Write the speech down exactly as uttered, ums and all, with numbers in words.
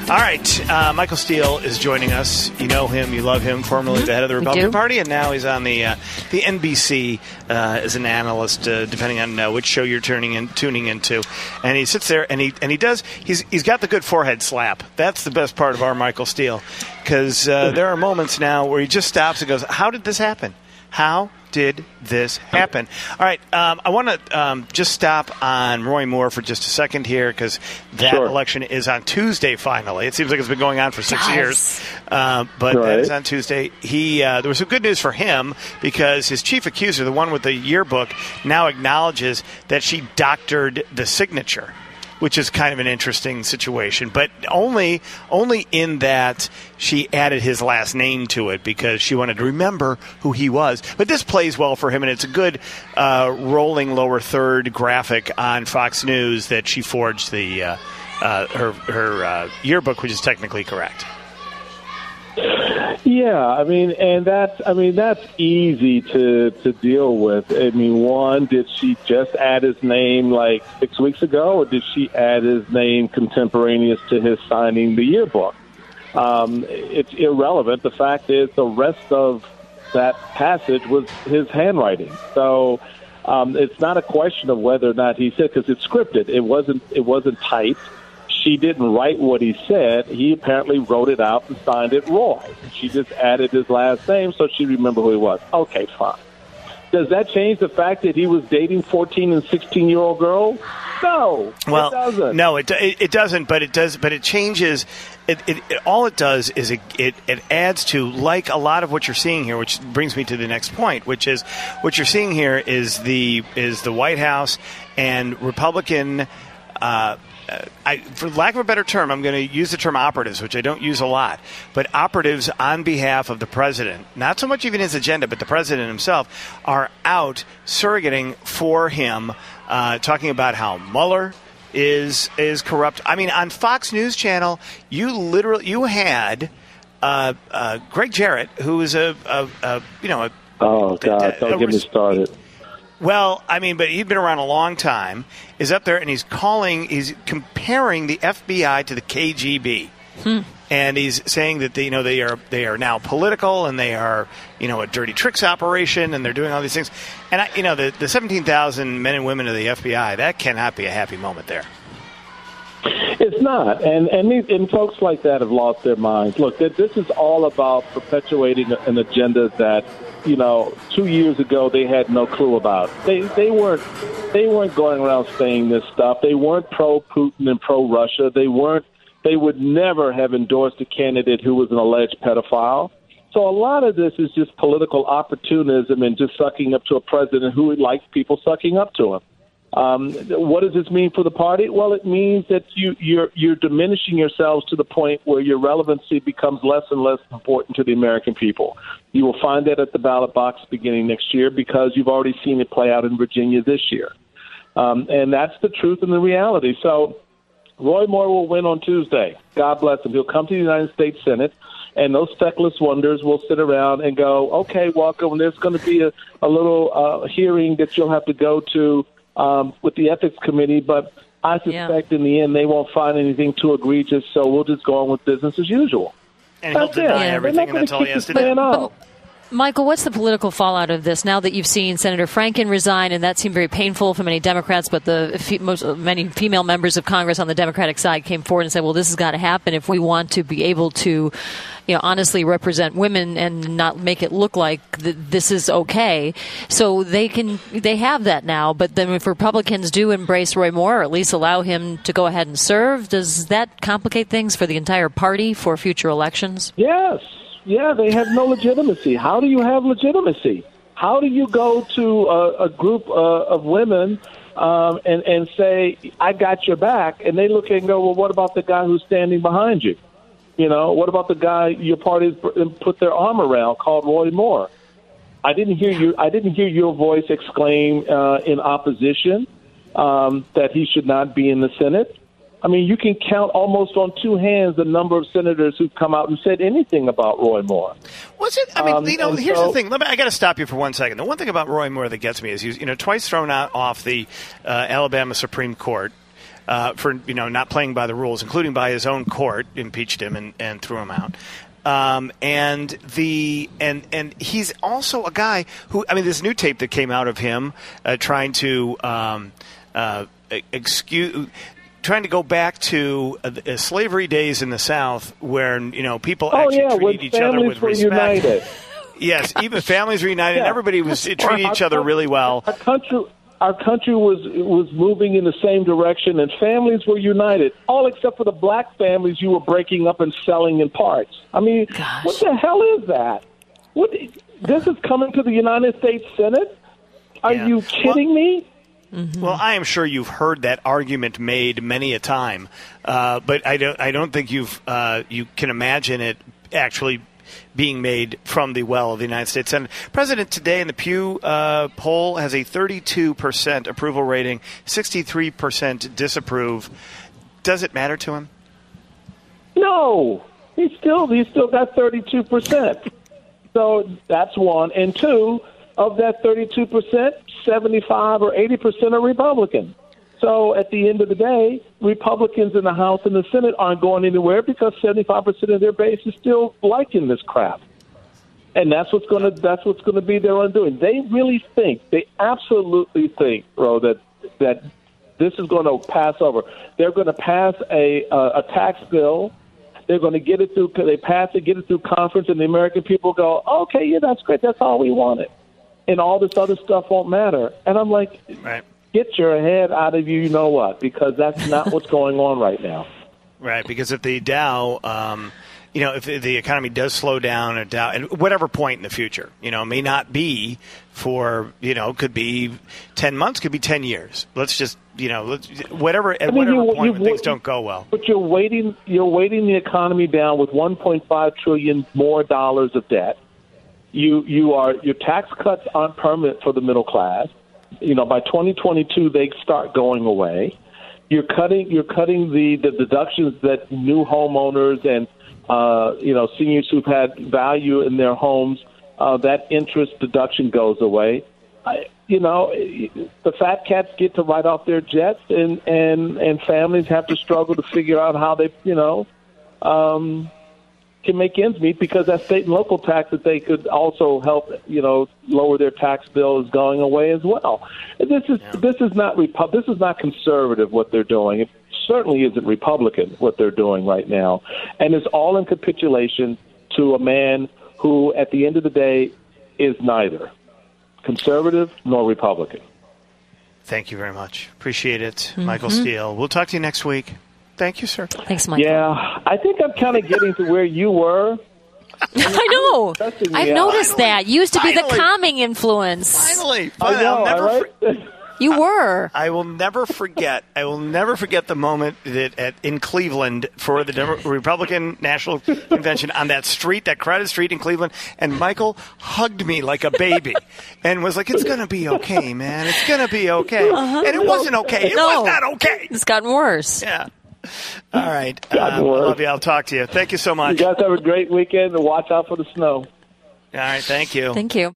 All right, uh, Michael Steele is joining us. You know him, you love him, formerly mm-hmm. the head of the Republican Party, and now he's on the uh, the N B C uh, as an analyst, uh, depending on uh, which show you're turning in, tuning into. And he sits there, and he and he does. He's he's got the good forehead slap. That's the best part of our Michael Steele, because uh, there are moments now where he just stops and goes, "How did this happen? How did this happen?" All right, um, I want to um, just stop on Roy Moore for just a second here, because that sure. election is on Tuesday finally. It seems like it's been going on for six yes. years, uh, but right. that is on Tuesday. He uh, there was some good news for him, because his chief accuser, the one with the yearbook, now acknowledges that she doctored the signature, which is kind of an interesting situation, but only only in that she added his last name to it because she wanted to remember who he was. But this plays well for him, and it's a good uh, rolling lower third graphic on Fox News that she forged the uh, uh, her her uh, yearbook, which is technically correct. Yeah, I mean, and that's, I mean, that's easy to, to deal with. I mean, one, did she just add his name like six weeks ago, or did she add his name contemporaneous to his signing the yearbook? Um, it's irrelevant. The fact is the rest of that passage was his handwriting. So um, it's not a question of whether or not he said, because it's scripted. It wasn't, it wasn't typed. She didn't write what he said. He apparently wrote it out and signed it Roy. She just added his last name so she remembered who he was. Okay, fine. Does that change the fact that he was dating fourteen and sixteen-year-old girls? No, well, it doesn't. No, it, it it doesn't. But it does. But it changes. It, it, it all it does is it, it it adds to, like a lot of what you're seeing here, which brings me to the next point, which is what you're seeing here is the is the White House and Republican. Uh, Uh, I, for lack of a better term, I'm going to use the term operatives, which I don't use a lot, but operatives on behalf of the president, not so much even his agenda, but the president himself, are out surrogating for him, uh, talking about how Mueller is is corrupt. I mean, on Fox News Channel, you literally you had uh, uh, Greg Jarrett, who is a, a, a you know a oh god, a, don't a, get me started. Well, I mean, but he'd been around a long time, is up there, and he's calling, he's comparing the F B I to the K G B. Hmm. And he's saying that they, you know, they are they are now political, and they are, you know, a dirty tricks operation, and they're doing all these things. And, I, you know, the, the seventeen thousand men and women of the F B I, that cannot be a happy moment there. It's not. And, and, these, and folks like that have lost their minds. Look, this is all about perpetuating an agenda that, you know, two years ago they had no clue about. They they weren't they weren't going around saying this stuff. They weren't pro Putin and pro Russia. They weren't. They would never have endorsed a candidate who was an alleged pedophile. So a lot of this is just political opportunism and just sucking up to a president who likes people sucking up to him. Um, what does this mean for the party? Well, it means that you, you're you're diminishing yourselves to the point where your relevancy becomes less and less important to the American people. You will find that at the ballot box beginning next year, because you've already seen it play out in Virginia this year. Um, and that's the truth and the reality. So Roy Moore will win on Tuesday. God bless him. He'll come to the United States Senate, and those feckless wonders will sit around and go, okay, welcome. There's going to be a, a little uh, hearing that you'll have to go to Um, with the ethics committee, but I suspect yeah. in the end they won't find anything too egregious, so we'll just go on with business as usual. And he'll deny yeah. everything, and that's all he has to do. But, Michael, what's the political fallout of this now that you've seen Senator Franken resign, and that seemed very painful for many Democrats, but the most many female members of Congress on the Democratic side came forward and said, well, this has got to happen if we want to be able to, you know, honestly represent women and not make it look like th- this is okay. So they can, they have that now. But then if Republicans do embrace Roy Moore, or at least allow him to go ahead and serve, does that complicate things for the entire party for future elections? Yes. Yeah, they have no legitimacy. How do you have legitimacy? How do you go to a, a group uh, of women um, and, and say, I got your back, and they look and go, well, what about the guy who's standing behind you? You know, what about the guy your party put their arm around called Roy Moore? I didn't hear you. I didn't hear your voice exclaim uh, in opposition um, that he should not be in the Senate. I mean, you can count almost on two hands the number of senators who've come out and said anything about Roy Moore. Was it? I mean, um, you know, here's so, the thing. Let me, I got to stop you for one second. The one thing about Roy Moore that gets me is he's, you know, twice thrown out off the uh, Alabama Supreme Court. uh, for you know not playing by the rules, including by his own court, impeached him and, and threw him out. Um, and the and and he's also a guy who I mean this new tape that came out of him uh, trying to um, uh, excuse. Trying to go back to uh, slavery days in the South, where you know people oh, actually yeah, treated each other with were respect. United. Yes, even families were united. Yeah. Everybody was treating each other really well. Our country, our country was was moving in the same direction, and families were united. All except for the black families, you were breaking up and selling in parts. I mean, Gosh. What the hell is that? What? This is coming to the United States Senate? Are Yeah. you kidding well, me? Mm-hmm. Well, I am sure you've heard that argument made many a time, uh, but I don't. I don't think you've. Uh, you can imagine it actually being made from the well of the United States Senate. President today in the Pew uh, poll has a thirty-two percent approval rating, sixty-three percent disapprove. Does it matter to him? No, he's still he's still got thirty-two percent. So that's one, and two. Of that thirty-two percent, seventy-five or eighty percent are Republican. So at the end of the day, Republicans in the House and the Senate aren't going anywhere because seventy-five percent of their base is still liking this crap. And that's what's going to that's what's going to be their undoing. They really think, they absolutely think, bro, that that this is going to pass over. They're going to pass a uh, a tax bill. They're going to get it through. They pass it, get it through conference, and the American people go, okay, yeah, that's great. That's all we wanted. And all this other stuff won't matter. And I'm like, right. Get your head out of you, you know what, because that's not what's going on right now. Right, because if the Dow, um, you know, if the economy does slow down, or Dow, at whatever point in the future, you know, may not be for, you know, could be ten months, could be ten years. Let's just, you know, let's, whatever, at I mean, whatever you, point you, when things don't go well. But you're waiting, you're weighting the economy down with one point five trillion dollars more dollars of debt. You you are your tax cuts aren't permanent for the middle class. You know, by twenty twenty-two they start going away. You're cutting you're cutting the, the deductions that new homeowners and uh, you know seniors who've had value in their homes, uh, that interest deduction goes away. I, you know, the fat cats get to write off their jets, and, and, and families have to struggle to figure out how they you know. Um, can make ends meet because that state and local tax that they could also help, you know, lower their tax bill is going away as well. This is yeah. this is not Repu- this is not conservative what they're doing. It certainly isn't Republican what they're doing right now, and it's all in capitulation to a man who, at the end of the day, is neither conservative nor Republican. Thank you very much. Appreciate it, mm-hmm. Michael Steele. We'll talk to you next week. Thank you, sir. Thanks, Michael. Yeah, I think I'm kind of getting to where you were. I know. I've noticed finally, that. You used to finally, be the calming influence. Finally. finally I know, I'll never right? for- you were. I will never forget. I will never forget the moment that at, in Cleveland for the Demo- Republican National Convention on that street, that crowded street in Cleveland, and Michael hugged me like a baby and was like, "It's going to be okay, man. It's going to be okay." Uh-huh. And it wasn't okay. It no. was not okay. It's gotten worse. Yeah. All right. Um, I love you. I'll talk to you. Thank you so much. You guys have a great weekend, and watch out for the snow. All right. Thank you. Thank you.